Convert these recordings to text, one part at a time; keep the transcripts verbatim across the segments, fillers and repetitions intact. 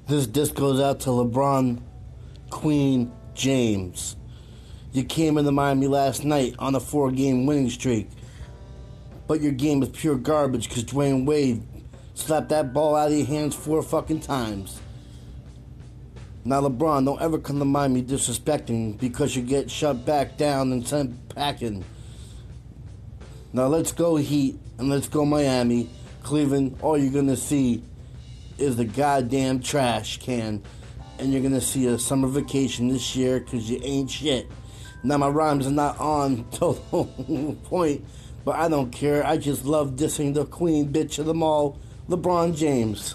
This disc goes out to LeBron, Queen, James. You came into Miami last night on a four-game winning streak, but your game is pure garbage because Dwayne Wade slapped that ball out of your hands four fucking times. Now, LeBron, don't ever come to Miami disrespecting because you get shut back down and sent packing. Now, let's go Heat and let's go Miami. Cleveland, all you're going to see is the goddamn trash can. And you're going to see a summer vacation this year because you ain't shit. Now, my rhymes are not on total point, but I don't care. I just love dissing the queen bitch of them all, LeBron James.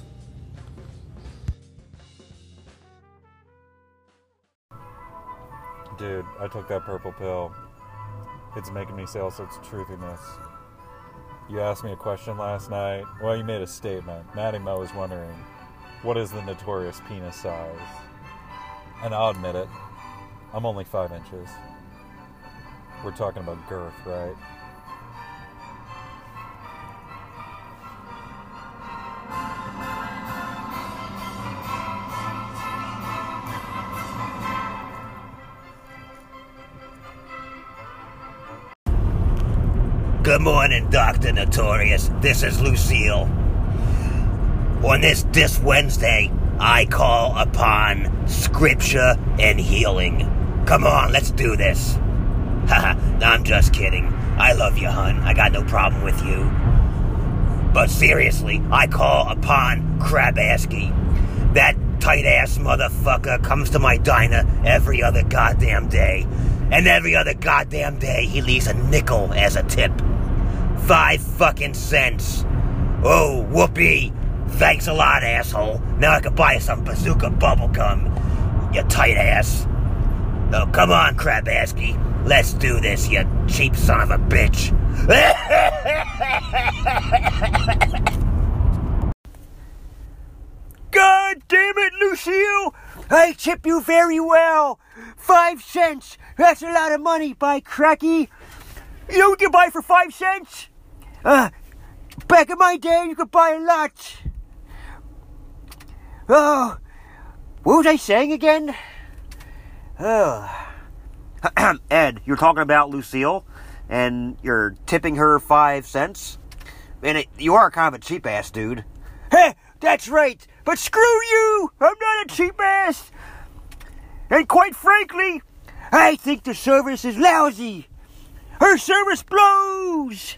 Dude, I took that purple pill. It's making me say all sorts of truthiness. You asked me a question last night. Well, you made a statement. Maddie Mo was wondering, what is the notorious penis size? And I'll admit it, I'm only five inches. We're talking about girth, right? Good morning, Doctor Notorious. This is Lucille. On this Dis Wednesday, I call upon scripture and healing. Come on, let's do this. Haha, no, I'm just kidding. I love you, hun. I got no problem with you. But seriously, I call upon Krabaski. That tight-ass motherfucker comes to my diner every other goddamn day. And every other goddamn day, he leaves a nickel as a tip. Five fucking cents. Oh, whoopee. Thanks a lot, asshole. Now I can buy you some bazooka bubblegum, you tight ass. Oh, come on, Krabaski. Let's do this, you cheap son of a bitch. God damn it, Lucille. I tip you very well. Five cents. That's a lot of money, by cracky. You know what you buy for five cents? Uh, back in my day, you could buy a lot. Oh, what was I saying again? Oh. Ed, you're talking about Lucille, and you're tipping her five cents? And it, you are kind of a cheap-ass dude. Heh, that's right, but screw you! I'm not a cheap-ass! And quite frankly, I think the service is lousy. Her service blows!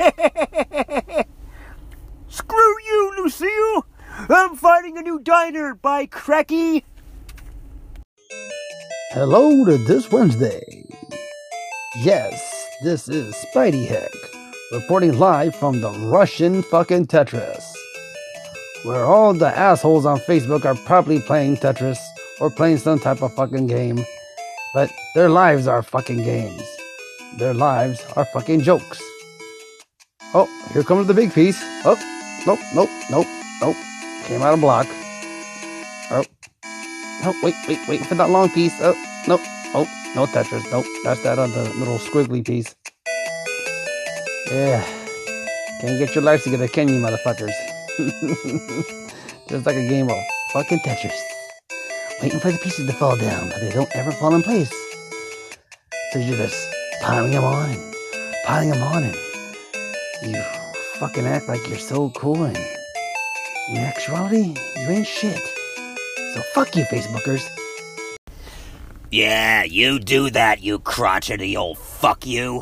Screw you, Lucille! I'm finding a new diner, by cracky! Hello to this Wednesday. Yes, this is Spidey Heck, reporting live from the Russian fucking Tetris, where all the assholes on Facebook are probably playing Tetris or playing some type of fucking game, but their lives are fucking games. Their lives are fucking jokes. Oh, here comes the big piece. Oh, nope, nope, nope, nope. Came out of block. Oh. Oh, wait, wait, wait for that long piece. Oh, nope. Oh, no Tetris. Nope. That's that on the little squiggly piece. Yeah. Can't get your lives together, can you, motherfuckers? Just like a game of fucking Tetris. Waiting for the pieces to fall down, but they don't ever fall in place. So you're just piling them on and piling them on, and you fucking act like you're so cool, and in actuality, you ain't shit. So fuck you, Facebookers. Yeah, you do that, you crotchety old fuck you.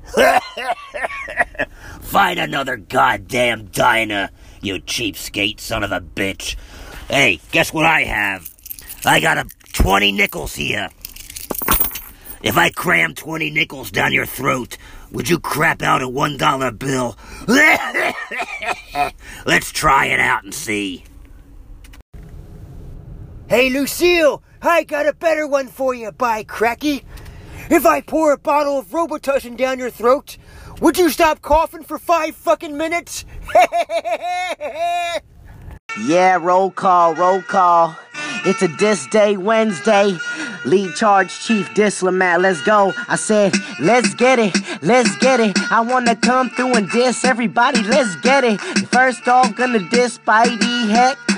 Find another goddamn diner, you cheapskate son of a bitch. Hey, guess what I have? I got a twenty nickels here. If I cram twenty nickels down your throat, would you crap out a one dollar bill? Let's try it out and see. Hey, Lucille, I got a better one for you, by cracky. If I pour a bottle of Robitussin down your throat, would you stop coughing for five fucking minutes? Yeah, roll call, roll call. It's a Dis Day Wednesday. Lead Charge Chief Dislamat, let's go. I said, let's get it, let's get it. I wanna come through and diss everybody, let's get it. First off, gonna diss Spidey Heck.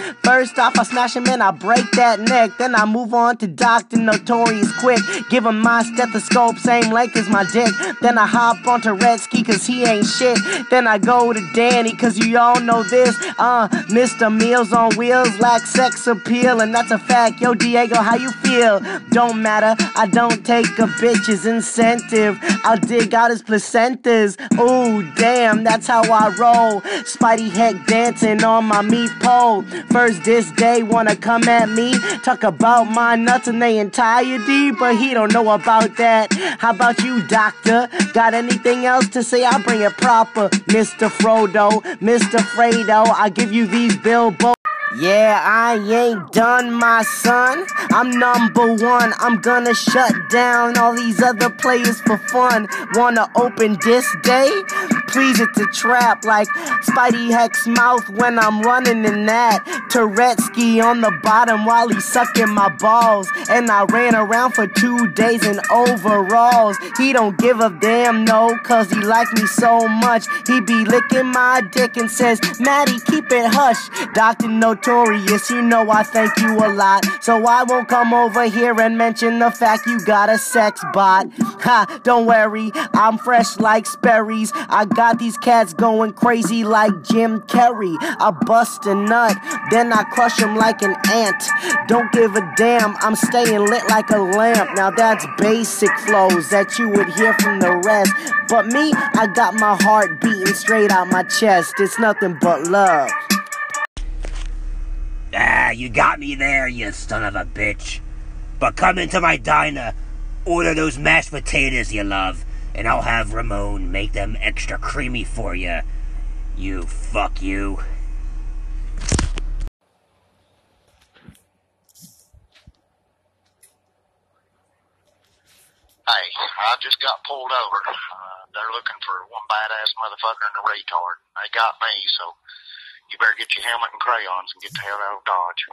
First off, I smash him and I break that neck. Then I move on to Doctor Notorious quick. Give him my stethoscope, same length as my dick. Then I hop on Turetsky cause he ain't shit. Then I go to Danny cause you all know this. Uh, Mister Meals on Wheels lack sex appeal, and that's a fact. Yo, Diego, how you feel? Don't matter, I don't take a bitch's incentive. I'll dig out his placentas. Ooh, damn, that's how I roll. Spidey Heck dancing on my meat pole. First this day wanna come at me, talk about my nuts in their entirety, but he don't know about that. How about you, doctor? Got anything else to say? I'll bring it proper. Mister Frodo, Mister Fredo, I give you these billboards. Yeah, I ain't done, my son. I'm number one. I'm gonna shut down all these other players for fun. Wanna open this day? Please, it's a trap like Spidey Heck's mouth when I'm running in that. Turetsky on the bottom while he's sucking my balls. And I ran around for two days in overalls. He don't give a damn, no, cause he like me so much. He be licking my dick and says, Maddie, keep it hush. Doctor Notorious, you know I thank you a lot. So I won't come over here and mention the fact you got a sex bot. Ha, don't worry, I'm fresh like Sperry's. I got these cats going crazy like Jim Carrey. I bust a nut, then I crush him like an ant. Don't give a damn, I'm staying lit like a lamp. Now that's basic flows that you would hear from the rest. But me, I got my heart beating straight out my chest. It's nothing but love. Ah, you got me there, you son of a bitch. But come into my diner, order those mashed potatoes you love, and I'll have Ramon make them extra creamy for you. You fuck you. Hey, I just got pulled over. Uh, they're looking for one badass motherfucker and a retard. They got me, so you better get your helmet and crayons and get the hell out of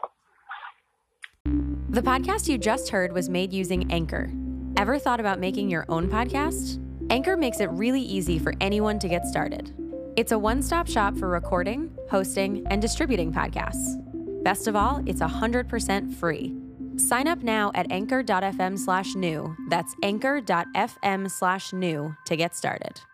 Dodge. The podcast you just heard was made using Anchor. Ever thought about making your own podcast? Anchor makes it really easy for anyone to get started. It's a one-stop shop for recording, hosting, and distributing podcasts. Best of all, it's one hundred percent free. Sign up now at anchor.fm slash new. That's anchor.fm slash new to get started.